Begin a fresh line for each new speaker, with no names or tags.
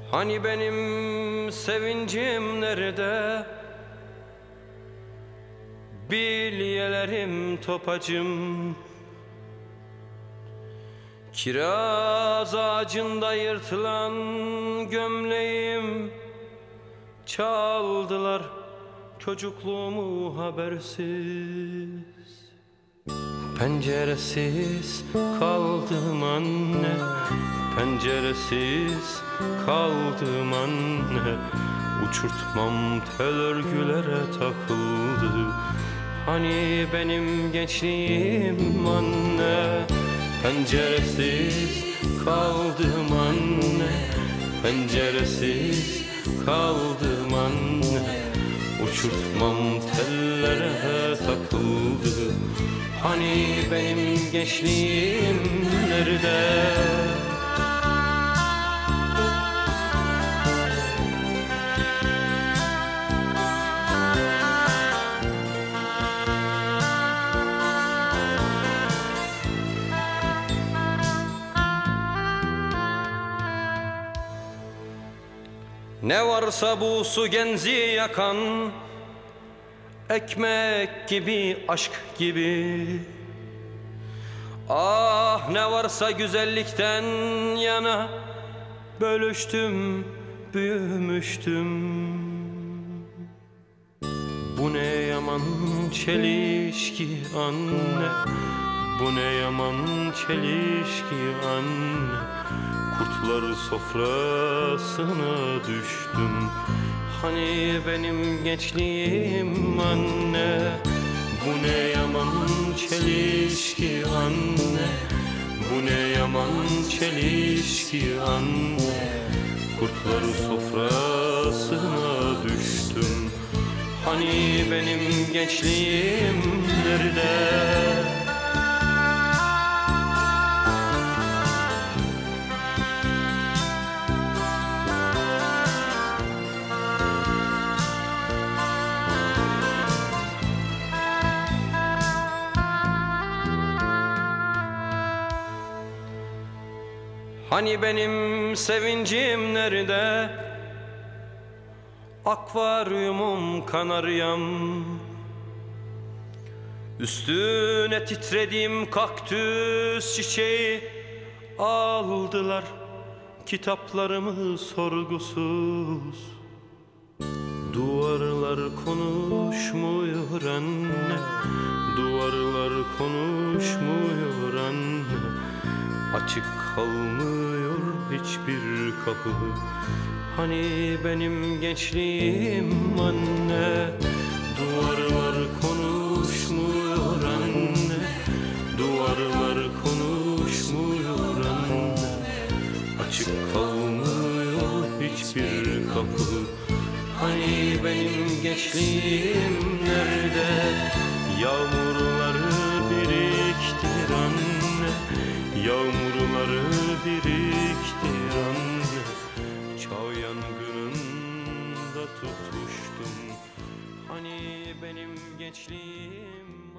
Hani benim sevincim nerede? Bilyelerim topacım. Kiraz ağacında yırtılan gömleğim. Çaldılar çocukluğumu habersiz. Penceresiz kaldım anne, penceresiz kaldım anne. Uçurtmam tel örgülere takıldı. Hani benim gençliğim anne. Penceresiz kaldım anne, penceresiz kaldım anne. Uçurtmam tellere takıldı. Hani benim gençliğim nerede? Ne varsa bu su genzi yakan, ekmek gibi, aşk gibi. Ah ne varsa güzellikten yana, bölüştüm, büyümüştüm. Bu ne yaman çelişki anne, bu ne yaman çelişki anne. Kurtlar sofrasına düştüm. Hani benim gençliğim anne. Bu ne yaman çelişki anne, bu ne yaman çelişki anne. Kurtlar sofrasına düştüm. Hani benim gençliğim nerede? Hani benim sevincim nerede? Akvaryumum kanaryam. Üstüne titrediğim kaktüs çiçeği. Aldılar kitaplarımı sorgusuz. Duvarlar konuşmuyor anne, duvarlar konuşmuyor anne. Açık kalmıyor hiçbir kapı. Hani benim gençliğim anne. Duvarlar konuşmuyor anne, duvarlar konuşmuyor anne. Açık kalmıyor hiçbir kapı. Hani benim gençliğim nerede? Yağmurları biriktir anne, yağmurları biriktir anne. Çağ yangınında tutuştum. Hani benim gençliğim